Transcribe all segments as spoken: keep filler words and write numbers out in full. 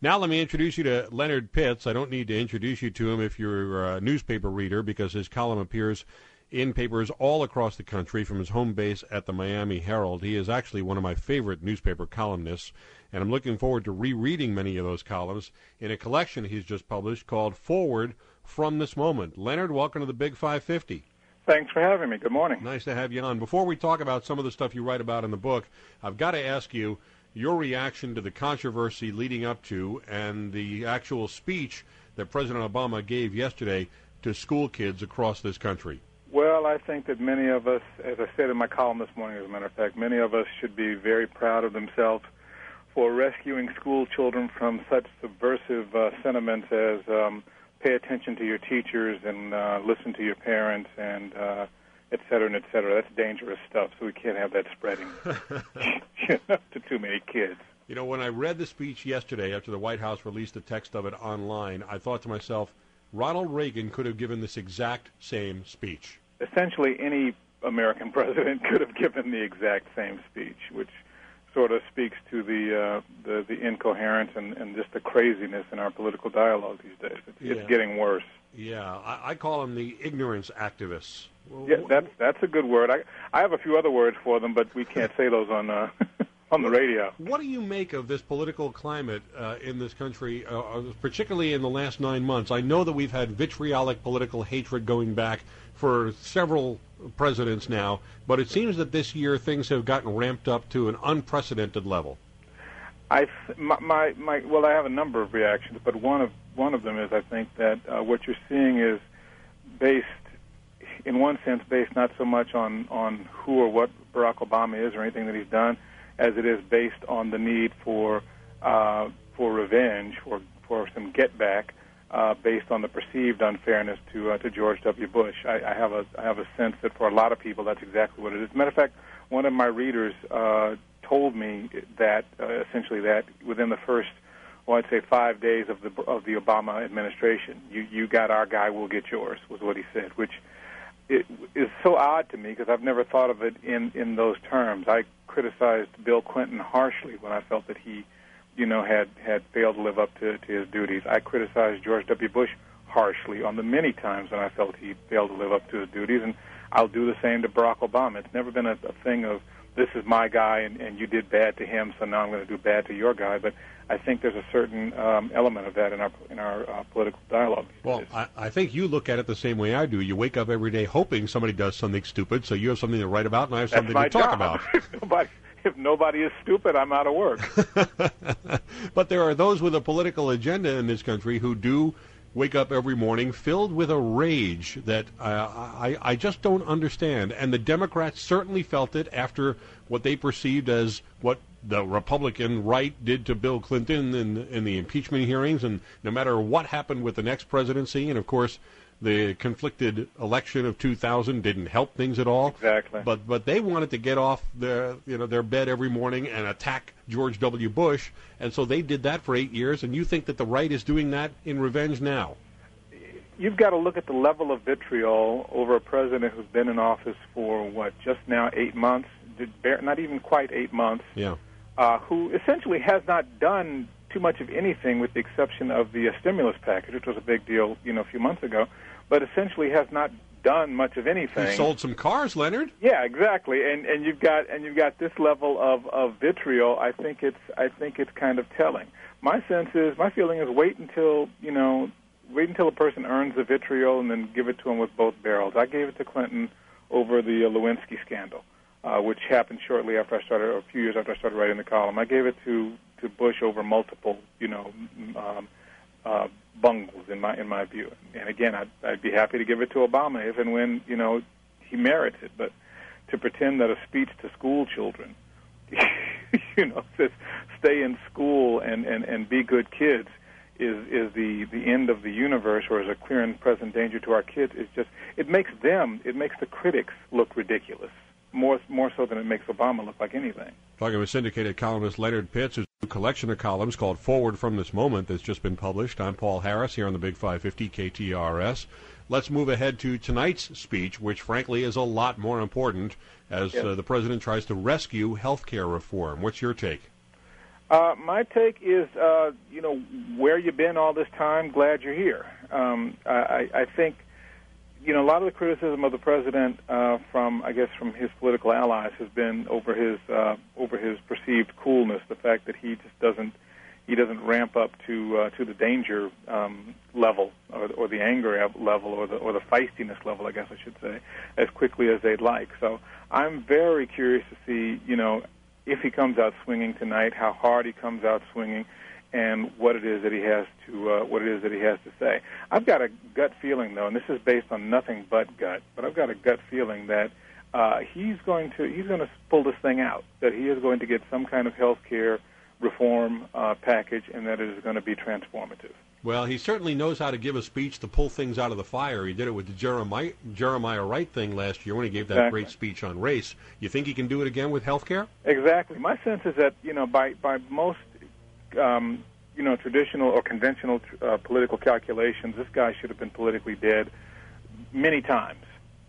Now let me introduce you to Leonard Pitts. I don't need to introduce you to him if you're a newspaper reader, because his column appears in papers all across the country from his home base at the Miami Herald. He is actually one of my favorite newspaper columnists, and I'm looking forward to rereading many of those columns in a collection he's just published called Forward from This Moment. Leonard, welcome to the Big five fifty. Thanks for having me. Good morning. Nice to have you on. Before we talk about some of the stuff you write about in the book, I've got to ask you your reaction to the controversy leading up to and the actual speech that President Obama gave yesterday to school kids across this country. Well, I think that many of us, as I said in my column this morning, as a matter of fact, many of us should be very proud of themselves for rescuing school children from such subversive uh, sentiments as um, pay attention to your teachers and uh, listen to your parents and uh, et cetera, and et cetera. That's dangerous stuff, so we can't have that spreading to too many kids. You know, when I read the speech yesterday after the White House released the text of it online, I thought to myself, Ronald Reagan could have given this exact same speech. Essentially, any American president could have given the exact same speech, which sort of speaks to the uh, the, the incoherence and, and just the craziness in our political dialogue these days. It's, yeah. it's getting worse. Yeah, I, I call them the ignorance activists. Yeah, that's that's a good word. I I have a few other words for them, but we can't say those on uh, on the radio. What do you make of this political climate uh, in this country, uh, particularly in the last nine months? I know that we've had vitriolic political hatred going back for several presidents now, but it seems that this year things have gotten ramped up to an unprecedented level. I my, my my well, I have a number of reactions, but one of one of them is I think that uh, what you're seeing is based, in one sense, based not so much on, on who or what Barack Obama is or anything that he's done, as it is based on the need for uh, for revenge, for for some get back, uh, based on the perceived unfairness to uh, to George W. Bush. I, I have a I have a sense that for a lot of people that's exactly what it is. As a matter of fact, one of my readers uh, told me that uh, essentially that within the first, well, I'd say five days of the of the Obama administration, you you got our guy, we'll get yours, was what he said, which it is so odd to me because I've never thought of it in, in those terms. I criticized Bill Clinton harshly when I felt that he, you know, had, had failed to live up to, to his duties. I criticized George W. Bush harshly on the many times when I felt he failed to live up to his duties, and I'll do the same to Barack Obama. It's never been a, a thing of this is my guy and, and you did bad to him, so now I'm going to do bad to your guy. But I think there's a certain um, element of that in our in our uh, political dialogue. Well, I, I think you look at it the same way I do. You wake up every day hoping somebody does something stupid, so you have something to write about, and I have That's something my to talk job. about. if, nobody, if nobody is stupid, I'm out of work. But there are those with a political agenda in this country who do wake up every morning filled with a rage that uh, I, I just don't understand. And the Democrats certainly felt it after what they perceived as what the Republican right did to Bill Clinton in, in the impeachment hearings. And no matter what happened with the next presidency, and of course the conflicted election of two thousand didn't help things at all. Exactly. But but they wanted to get off their you know their bed every morning and attack George W. Bush, and so they did that for eight years. And you think that the right is doing that in revenge now? You've got to look at the level of vitriol over a president who's been in office for what just now eight months, not even quite eight months. Yeah. Uh, who essentially has not done too much of anything with the exception of the uh, stimulus package, which was a big deal, you know, a few months ago, but essentially has not done much of anything. He sold some cars, Leonard. Yeah, exactly. And and you've got and you've got this level of, of vitriol. I think it's I think it's kind of telling. My sense is, my feeling is, wait until you know, wait until a person earns the vitriol and then give it to him with both barrels. I gave it to Clinton over the uh, Lewinsky scandal, uh, which happened shortly after I started, or a few years after I started writing the column. I gave it to to Bush over multiple, you know, um, uh, bungles in my in my view. And again, I'd, I'd be happy to give it to Obama if and when you know he merits it. But to pretend that a speech to school children, you know, says stay in school and, and, and be good kids, is is the, the end of the universe, or is a clear and present danger to our kids, is just it makes them it makes the critics look ridiculous. More more so than it makes Obama look like anything. Talking with syndicated columnist Leonard Pitts, whose new collection of columns called Forward from This Moment that's just been published. I'm Paul Harris here on the Big five fifty K T R S. Let's move ahead to tonight's speech, which frankly is a lot more important as yes. uh, the president tries to rescue health care reform. What's your take? Uh, my take is, uh, you know, where you been all this time? Glad you're here. Um, I, I think, you know, a lot of the criticism of the president uh, from, I guess, from his political allies has been over his uh, over his perceived coolness, the fact that he just doesn't he doesn't ramp up to uh, to the danger um, level or, or the anger level or the or the feistiness level, I guess I should say, as quickly as they'd like. So I'm very curious to see, you know, if he comes out swinging tonight, how hard he comes out swinging, and what it is that he has to uh, what it is that he has to say. I've got a gut feeling, though, and this is based on nothing but gut, but I've got a gut feeling that uh, he's going to he's going to pull this thing out, that he is going to get some kind of health care reform uh, package, and that it is going to be transformative. Well, he certainly knows how to give a speech to pull things out of the fire. He did it with the Jeremiah, Jeremiah Wright thing last year when he gave that Exactly. great speech on race. You think he can do it again with health care? Exactly. My sense is that, you know, by, by most, um, you know, traditional or conventional uh, political calculations, this guy should have been politically dead many times.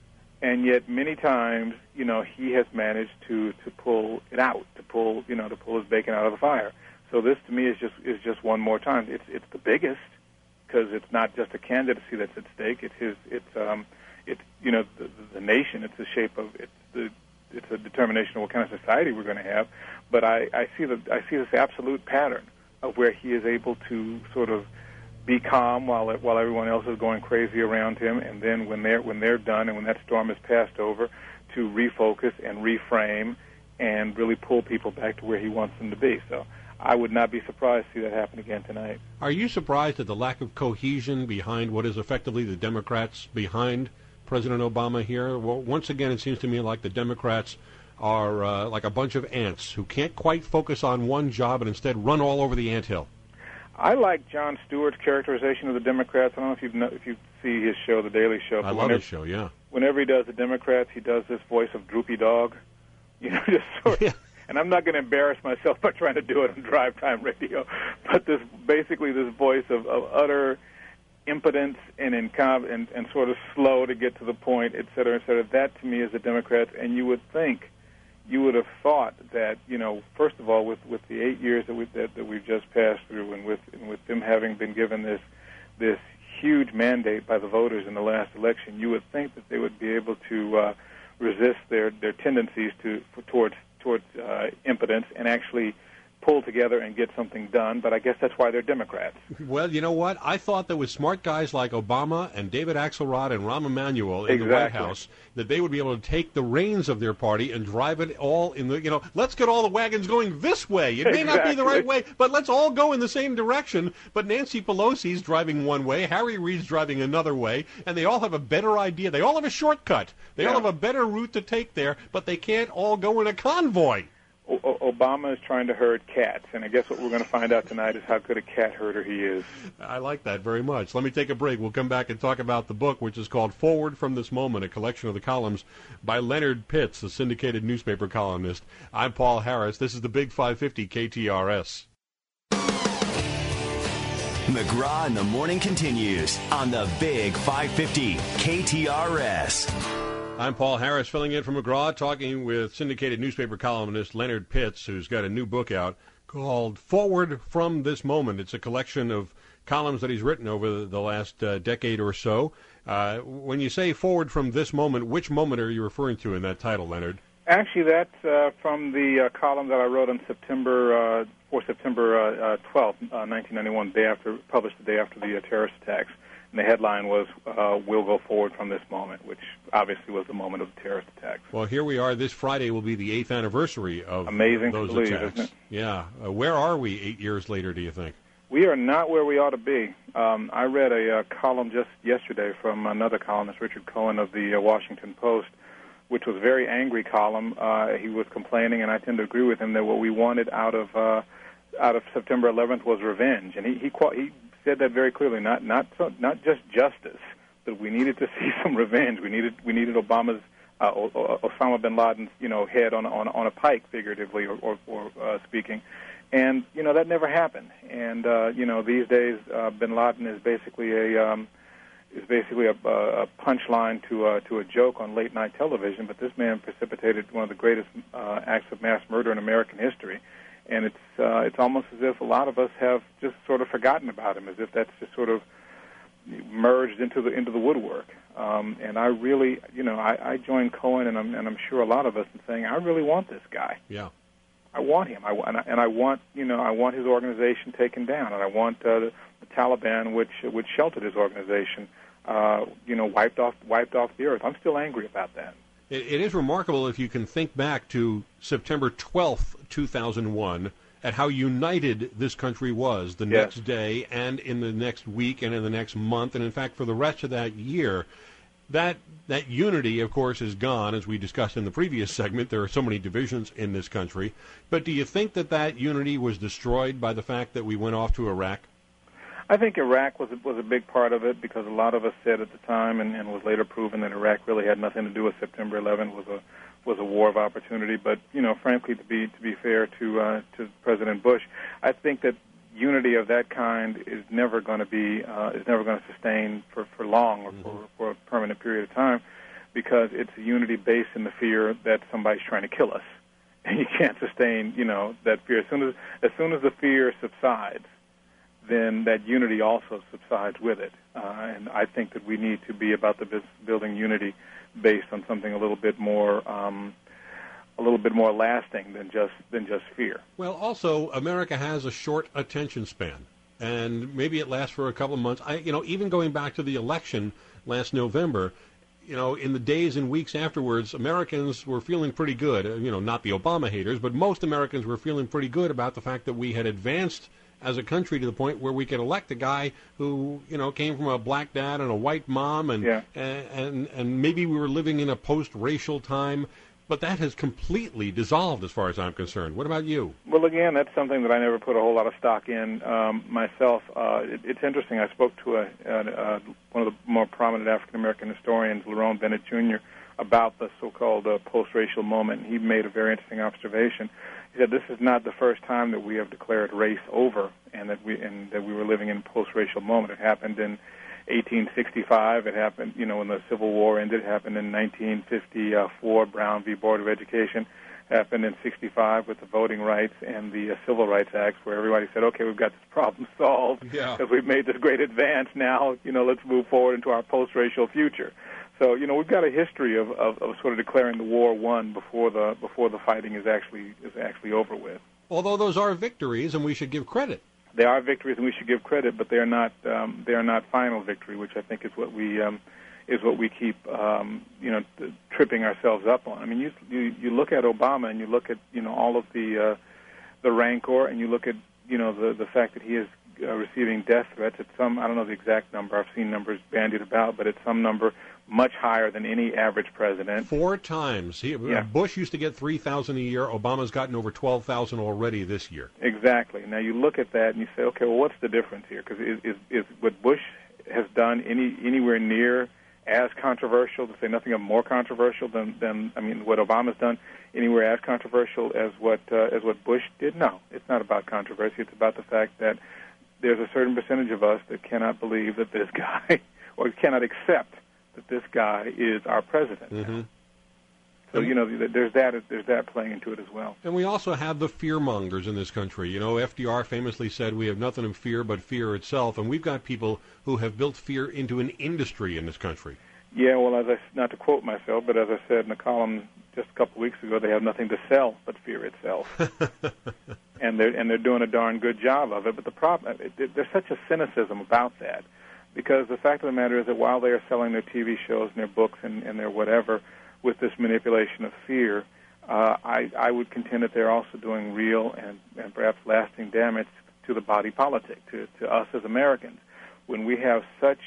And yet many times, you know, he has managed to, to pull it out, to pull, you know, to pull his bacon out of the fire. So this, to me, is just is just one more time. It's it's the biggest because it's not just a candidacy that's at stake. It's his. It's um. It's you know the, the nation. It's the shape of it's the. It's a determination of what kind of society we're going to have. But I, I see the I see this absolute pattern of where he is able to sort of be calm while while everyone else is going crazy around him, and then when they're when they're done and when that storm is passed over, to refocus and reframe and really pull people back to where he wants them to be. So I would not be surprised to see that happen again tonight. Are you surprised at the lack of cohesion behind what is effectively the Democrats behind President Obama here? Well, once again, it seems to me like the Democrats are uh, like a bunch of ants who can't quite focus on one job and instead run all over the anthill. I like Jon Stewart's characterization of the Democrats. I don't know if you know, if you see his show, The Daily Show. I love whenever, his show, yeah. Whenever he does the Democrats, he does this voice of droopy dog. You know, just sort of. Yeah. And I'm not going to embarrass myself by trying to do it on drive time radio, but this basically this voice of, of utter impotence and, incom- and and sort of slow to get to the point, et cetera, et cetera. That to me is the Democrats, and you would think, you would have thought that, you know, first of all, with, with the eight years that we that, that we've just passed through, and with and with them having been given this this huge mandate by the voters in the last election, you would think that they would be able to uh, resist their, their tendencies to for, towards towards uh, impotence and actually pull together and get something done, but I guess that's why they're Democrats. Well, you know what? I thought that with smart guys like Obama and David Axelrod and Rahm Emanuel in Exactly. the White House, that they would be able to take the reins of their party and drive it all in the, you know, let's get all the wagons going this way. It may not be the right way, but let's all go in the same direction. But Nancy Pelosi's driving one way, Harry Reid's driving another way, and they all have a better idea. They all have a shortcut. They Yeah. all have a better route to take there, but they can't all go in a convoy. O- Obama is trying to herd cats, and I guess what we're going to find out tonight is how good a cat herder he is. I like that very much. Let me take a break. We'll come back and talk about the book, which is called Forward from This Moment, a collection of the columns by Leonard Pitts, a syndicated newspaper columnist. I'm Paul Harris. This is the Big five fifty K T R S. McGraw in the Morning continues on the Big five fifty K T R S. I'm Paul Harris, filling in for McGraw, talking with syndicated newspaper columnist Leonard Pitts, who's got a new book out called Forward from This Moment. It's a collection of columns that he's written over the last uh, decade or so. Uh, when you say Forward from This Moment, which moment are you referring to in that title, Leonard? Actually, that's uh, from the uh, column that I wrote on September uh, for September uh, uh, twelfth, uh, nineteen ninety-one, day after, published the day after the uh, terrorist attacks. And the headline was, uh, "We'll go forward from this moment," which obviously was the moment of the terrorist attacks. Well, here we are. This Friday will be the eighth anniversary of Amazing those to believe, attacks. isn't it? Yeah. Uh, where are we eight years later, do you think? We are not where we ought to be. Um, I read a uh, column just yesterday from another columnist, Richard Cohen of the uh, Washington Post, which was a very angry column. Uh, he was complaining, and I tend to agree with him, that what we wanted out of uh, out of September eleventh was revenge. And he he, he said that very clearly, not not so, not just justice, but we needed to see some revenge. We needed we needed Obama's uh, Osama bin Laden's you know head on on on a pike, figuratively or or, or uh, speaking. And you know that never happened. And uh, you know these days, uh, bin Laden is basically a um, is basically a, a punchline to uh, to a joke on late night television. But this man precipitated one of the greatest uh, acts of mass murder in American history. and it's uh, it's almost as if a lot of us have just sort of forgotten about him, as if that's just sort of merged into the into the woodwork. Um, and I really, you know, I, I joined Cohen, and I'm and I'm sure a lot of us in saying I really want this guy. Yeah, I want him. I and I, and I want you know I want his organization taken down, and I want uh, the, the Taliban, which which sheltered his organization, uh, you know, wiped off wiped off the earth. I'm still angry about that. It, it is remarkable if you can think back to September twelfth, two thousand one, at how united this country was the Yes. next day and in the next week and in the next month, and in fact for the rest of that year. That that unity, of course, is gone, as we discussed in the previous segment. There are so many divisions in this country. But do you think that that unity was destroyed by the fact that we went off to Iraq? I think Iraq was a, was a big part of it, because a lot of us said at the time, and, and was later proven, that Iraq really had nothing to do with September eleventh. Was a was a war of opportunity. But you know, frankly, to be to be fair to uh, to President Bush, I think that unity of that kind is never going to be uh, is never going to sustain for, for long or for, for a permanent period of time, because it's a unity based in the fear that somebody's trying to kill us, and you can't sustain you know that fear. As soon as as soon as the fear subsides, then that unity also subsides with it. Uh, and I think that we need to be about the business of building unity based on something a little bit more. Um, a little bit more lasting than just than just fear. Well, also, America has a short attention span, and maybe it lasts for a couple of months. I, you know, even going back to the election last November, you know, in the days and weeks afterwards, Americans were feeling pretty good. Uh, you know, not the Obama haters, but most Americans were feeling pretty good about the fact that we had advanced as a country to the point where we could elect a guy who, you know, came from a black dad and a white mom, and yeah. and, and and maybe we were living in a post-racial time. But that has completely dissolved as far as I'm concerned. What about you? Well, again, that's something that I never put a whole lot of stock in um, myself. Uh, it, it's interesting. I spoke to a, a, a, one of the more prominent African-American historians, Lerone Bennett Junior, about the so-called uh, post-racial moment, and he made a very interesting observation. He said this is not the first time that we have declared race over, and that we and that we were living in a post-racial moment. It happened in eighteen sixty-five. It happened, you know, when the Civil War ended. It happened in nineteen fifty-four, Brown v. Board of Education. It happened in sixty-five with the Voting Rights and the uh, Civil Rights Acts, where everybody said, okay, we've got this problem solved because yeah. we've made this great advance. Now, you know, let's move forward into our post-racial future. So, you know, we've got a history of, of, of sort of declaring the war won before the before the fighting is actually is actually over with. Although those are victories, and we should give credit. They are victories, and we should give credit, but they are not. Um, they are not final victory, which I think is what we um, is what we keep, um, you know, t- tripping ourselves up on. I mean, you, you you look at Obama, and you look at you know all of the uh, the rancor, and you look at you know the the fact that he is uh, receiving death threats at some, I don't know the exact number. I've seen numbers bandied about, but it's some number much higher than any average president. Four times. He, yeah. Bush used to get three thousand a year. Obama's gotten over twelve thousand already this year. Exactly. Now you look at that and you say, okay, well, what's the difference here? Because is, is, is what Bush has done any anywhere near as controversial, to say nothing of more controversial than, than I mean, what Obama's done, anywhere as controversial as what uh, as what Bush did? No, it's not about controversy. It's about the fact that there's a certain percentage of us that cannot believe that this guy, or cannot accept that this guy is our president. Mm-hmm. So, you know, there's that there's that playing into it as well. And we also have the fear-mongers in this country. You know, F D R famously said we have nothing in fear but fear itself, and we've got people who have built fear into an industry in this country. Yeah, well, as I, not to quote myself, but as I said in a column just a couple of weeks ago, they have nothing to sell but fear itself. and they're and they're doing a darn good job of it. But the problem, it, it, there's such a cynicism about that, because the fact of the matter is that while they are selling their T V shows and their books and, and their whatever with this manipulation of fear, uh, I, I would contend that they're also doing real and, and perhaps lasting damage to the body politic, to, to us as Americans. When we have such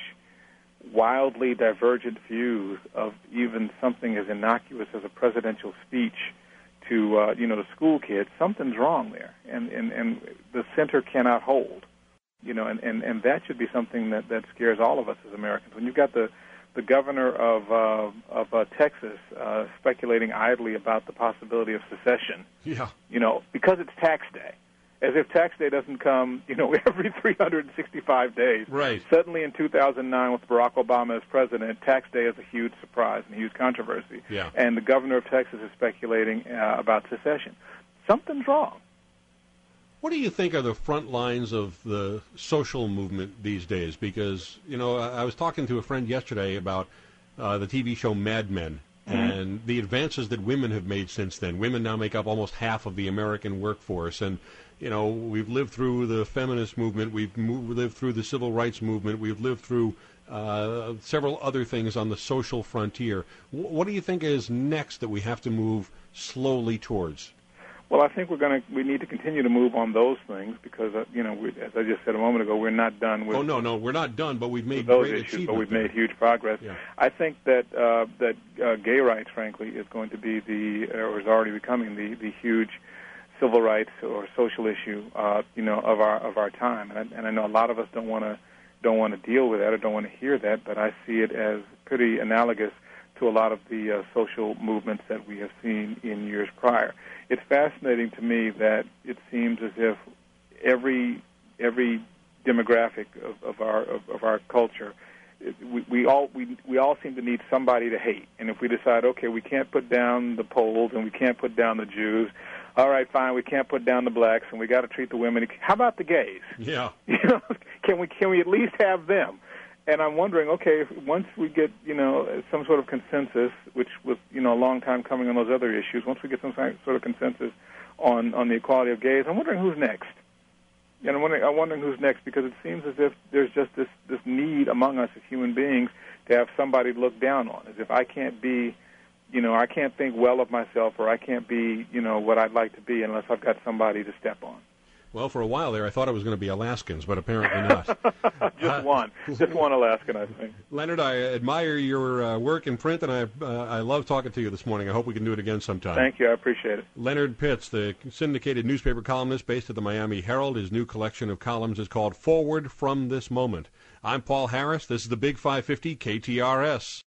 wildly divergent views of even something as innocuous as a presidential speech to, uh, you know, the school kids, something's wrong there. And, and, and the center cannot hold. You know, and, and, and that should be something that, that scares all of us as Americans. When you've got the the governor of uh, of uh, Texas uh, speculating idly about the possibility of secession, yeah, you know, because it's tax day, as if tax day doesn't come, you know, every three hundred sixty-five days. Right. Suddenly in two thousand nine, with Barack Obama as president, tax day is a huge surprise and a huge controversy. Yeah. And the governor of Texas is speculating uh, about secession. Something's wrong. What do you think are the front lines of the social movement these days? Because, you know, I was talking to a friend yesterday about uh, the T V show Mad Men mm-hmm. and the advances that women have made since then. Women now make up almost half of the American workforce. And, you know, we've lived through the feminist movement. We've moved, lived through the civil rights movement. We've lived through uh, several other things on the social frontier. W- what do you think is next that we have to move slowly towards? Well, I think we're going to we need to continue to move on those things because uh, you know, we, as I just said a moment ago, we're not done with. Oh no, no, we're not done, but we've made those great issues, but we've there. made huge progress. Yeah. I think that uh, that uh, gay rights, frankly, is going to be the or is already becoming the, the huge civil rights or social issue, uh, you know, of our of our time. And I, and I know a lot of us don't want to don't want to deal with that or don't want to hear that, but I see it as pretty analogous to a lot of the uh, social movements that we have seen in years prior. It's fascinating to me that it seems as if every every demographic of, of our of, of our culture, it, we, we all we we all seem to need somebody to hate. And if we decide, okay, we can't put down the Poles and we can't put down the Jews, all right, fine, we can't put down the blacks and we got to treat the women. How about the gays? Yeah, you know, can we can we at least have them? And I'm wondering, okay, if once we get, you know, some sort of consensus, which was, you know, a long time coming on those other issues, once we get some sort of consensus on, on the equality of gays, I'm wondering who's next. And I'm wondering, I'm wondering who's next because it seems as if there's just this, this need among us as human beings to have somebody to look down on, as if I can't be, you know, I can't think well of myself or I can't be, you know, what I'd like to be unless I've got somebody to step on. Well, for a while there, I thought it was going to be Alaskans, but apparently not. just uh, one. Just one Alaskan, I think. Leonard, I admire your uh, work in print, and I uh, I love talking to you this morning. I hope we can do it again sometime. Thank you. I appreciate it. Leonard Pitts, the syndicated newspaper columnist based at the Miami Herald. His new collection of columns is called Forward from This Moment. I'm Paul Harris. This is the Big five fifty K T R S.